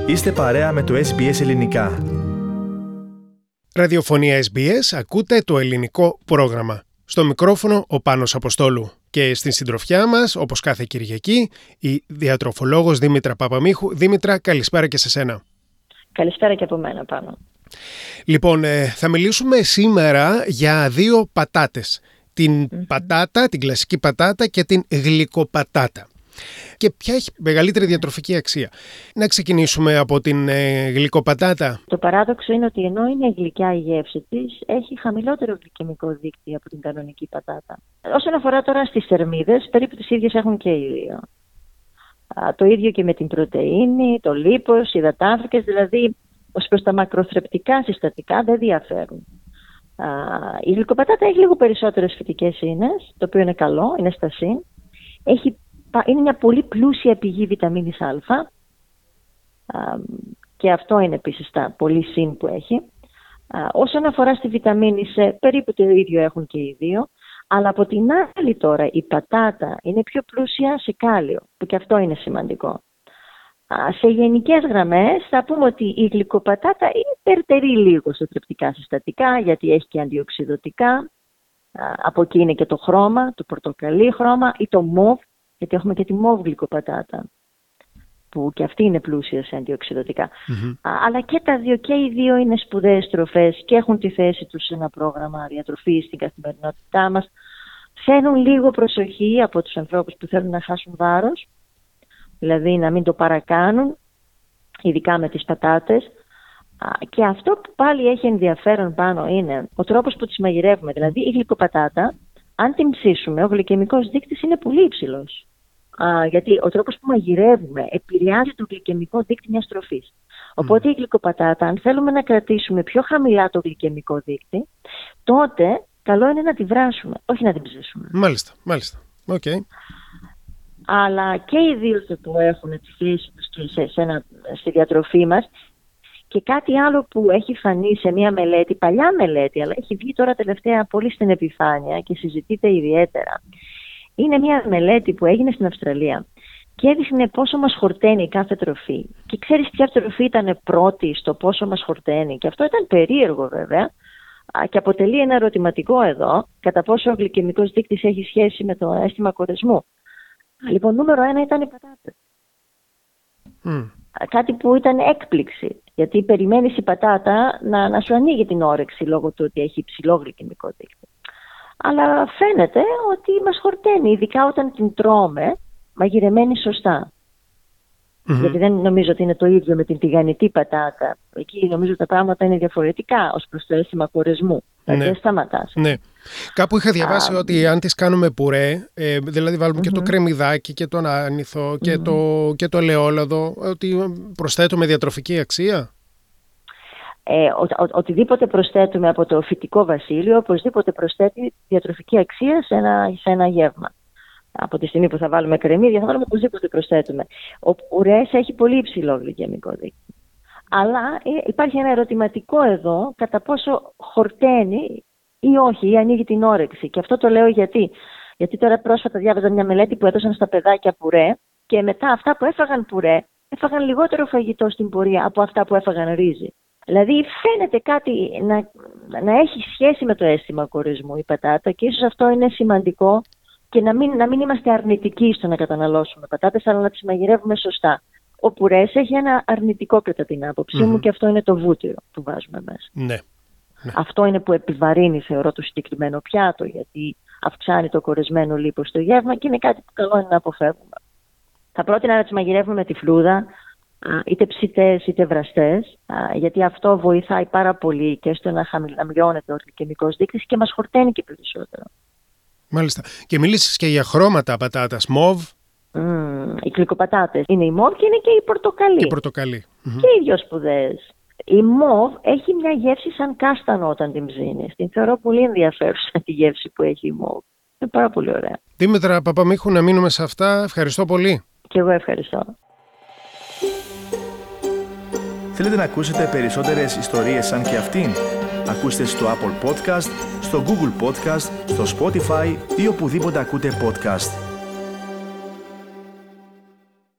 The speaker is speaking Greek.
Είστε παρέα με το SBS Ελληνικά. Ραδιοφωνία SBS, ακούτε το ελληνικό πρόγραμμα. Στο μικρόφωνο ο Πάνος Αποστόλου. Και στην συντροφιά μας, όπως κάθε Κυριακή, η διατροφολόγος Δήμητρα Παπαμίχου. Δήμητρα, καλησπέρα και σε σένα. Καλησπέρα και από μένα, Πάνο. Λοιπόν, θα μιλήσουμε σήμερα για δύο πατάτες. Την πατάτα, την κλασική πατάτα και την γλυκοπατάτα. Και ποια έχει μεγαλύτερη διατροφική αξία? Να ξεκινήσουμε από την γλυκοπατάτα. Το παράδοξο είναι ότι ενώ είναι γλυκιά η γεύση της, έχει χαμηλότερο γλυκαιμικό δείκτη από την κανονική πατάτα. Όσον αφορά τώρα στις θερμίδες, περίπου τις ίδιες έχουν και οι δύο. Το ίδιο και με την πρωτεΐνη, το λίπος, οι υδατάνθρακες, δηλαδή ως προς τα μακροθρεπτικά συστατικά δεν διαφέρουν. Η γλυκοπατάτα έχει λίγο περισσότερες φυτικές ίνες, το οποίο είναι καλό, είναι στασίν. Είναι μια πολύ πλούσια πηγή βιταμίνης Α και αυτό είναι επίσης τα πολύ συν που έχει. Όσον αφορά στη βιταμίνη C, περίπου το ίδιο έχουν και οι δύο, αλλά από την άλλη τώρα η πατάτα είναι πιο πλούσια σε κάλιο, που και αυτό είναι σημαντικό. Σε γενικές γραμμές θα πούμε ότι η γλυκοπατάτα υπερτερεί λίγο σε θρεπτικά συστατικά, γιατί έχει και αντιοξυδωτικά. Από εκεί είναι και το χρώμα, το πορτοκαλί χρώμα ή το μοβ, γιατί έχουμε και τη μοβ γλυκοπατάτα, που και αυτή είναι πλούσια σε αντιοξυδωτικά. Αλλά και τα δύο, και οι δύο είναι σπουδαίες τροφές και έχουν τη θέση τους σε ένα πρόγραμμα διατροφής στην καθημερινότητά μας. Φέρνουν λίγο προσοχή από τους ανθρώπους που θέλουν να χάσουν βάρος, δηλαδή να μην το παρακάνουν, ειδικά με τις πατάτες. Και αυτό που πάλι έχει ενδιαφέρον πάνω είναι ο τρόπος που τις μαγειρεύουμε. Δηλαδή η γλυκοπατάτα, αν την ψήσουμε, ο γλυκαιμικός δείκτης είναι πολύ υψηλός. Γιατί ο τρόπος που μαγειρεύουμε επηρεάζει το γλυκαιμικό δείκτη μιας τροφής. Οπότε η γλυκοπατάτα, αν θέλουμε να κρατήσουμε πιο χαμηλά το γλυκαιμικό δείκτη, τότε καλό είναι να τη βράσουμε, όχι να την ψήσουμε. Μάλιστα. Okay. Αλλά και οι δύο το έχουν τη θέση τους και στη διατροφή μας. Και κάτι άλλο που έχει φανεί σε μια μελέτη, παλιά μελέτη, αλλά έχει βγει τώρα τελευταία πολύ στην επιφάνεια και συζητείται ιδιαίτερα. Είναι μια μελέτη που έγινε στην Αυστραλία και έδειχνε πόσο μας χορταίνει κάθε τροφή. Και ξέρεις ποια τροφή ήταν πρώτη στο πόσο μας χορταίνει? Και αυτό ήταν περίεργο βέβαια και αποτελεί ένα ερωτηματικό εδώ, κατά πόσο ο γλυκαιμικός δείκτης έχει σχέση με το αίσθημα κορεσμού. Λοιπόν, νούμερο 1 ήταν οι πατάτες. Κάτι που ήταν έκπληξη, γιατί περιμένεις η πατάτα να σου ανοίγει την όρεξη λόγω του ότι έχει υψηλό γλυκαιμικό δείκτη. Αλλά φαίνεται ότι μας χορταίνει, ειδικά όταν την τρώμε μαγειρεμένη σωστά. Γιατί δεν νομίζω ότι είναι το ίδιο με την τηγανιτή πατάτα. Εκεί νομίζω τα πράγματα είναι διαφορετικά ως προς το αίσθημα κορεσμού. Δεν σταματάς. Ναι. Κάπου είχα διαβάσει ότι αν τις κάνουμε πουρέ, δηλαδή βάλουμε και το κρεμμυδάκι και τον άνηθο και το ελαιόλαδο, ότι προσθέτουμε διατροφική αξία. Οτιδήποτε προσθέτουμε από το φυτικό βασίλειο, οπωσδήποτε προσθέτει διατροφική αξία σε ένα γεύμα. Από τη στιγμή που θα βάλουμε κρεμμύδια, θα βάλουμε οπωσδήποτε προσθέτουμε. Ο πουρές έχει πολύ υψηλό γλυκαιμικό δείκτη. Αλλά υπάρχει ένα ερωτηματικό εδώ, κατά πόσο χορταίνει ή όχι, ή ανοίγει την όρεξη. Και αυτό το λέω γιατί τώρα πρόσφατα διάβαζα μια μελέτη που έδωσαν στα παιδάκια πουρέ και μετά αυτά που έφαγαν πουρέ, έφαγαν λιγότερο φαγητό στην πορεία από αυτά που έφαγαν ρύζι. Δηλαδή φαίνεται κάτι να έχει σχέση με το αίσθημα κορεσμού η πατάτα και ίσως αυτό είναι σημαντικό και να μην είμαστε αρνητικοί στο να καταναλώσουμε πατάτες, αλλά να τις μαγειρεύουμε σωστά. Ο πουρές έχει ένα αρνητικό κατά την άποψή μου και αυτό είναι το βούτυρο που βάζουμε μέσα. Ναι. Αυτό είναι που επιβαρύνει, θεωρώ, το συγκεκριμένο πιάτο, γιατί αυξάνει το κορεσμένο λίπος στο γεύμα και είναι κάτι που καλό είναι να αποφεύγουμε. Θα πρότεινα να τις μαγειρεύουμε με τη φλούδα, είτε ψητές είτε βραστές, γιατί αυτό βοηθάει πάρα πολύ και στο να μειώνεται ο γλυκαιμικός δείκτης και μας χορταίνει και περισσότερο. Μάλιστα. Και μίλησες και για χρώματα πατάτας, μοβ. Οι γλυκοπατάτες είναι η μοβ και είναι και η πορτοκαλί. Και οι δυο σπουδαίες. Η μοβ έχει μια γεύση σαν κάστανο όταν την ψήνεις. Την θεωρώ πολύ ενδιαφέρουσα τη γεύση που έχει η μοβ. Είναι πάρα πολύ ωραία. Δήμητρα Παπαμίχου, να μείνουμε σε αυτά. Ευχαριστώ πολύ. Και εγώ ευχαριστώ. Θέλετε να ακούσετε περισσότερες ιστορίες σαν και αυτήν? Ακούστε στο Apple Podcast, στο Google Podcast, στο Spotify ή οπουδήποτε ακούτε podcast.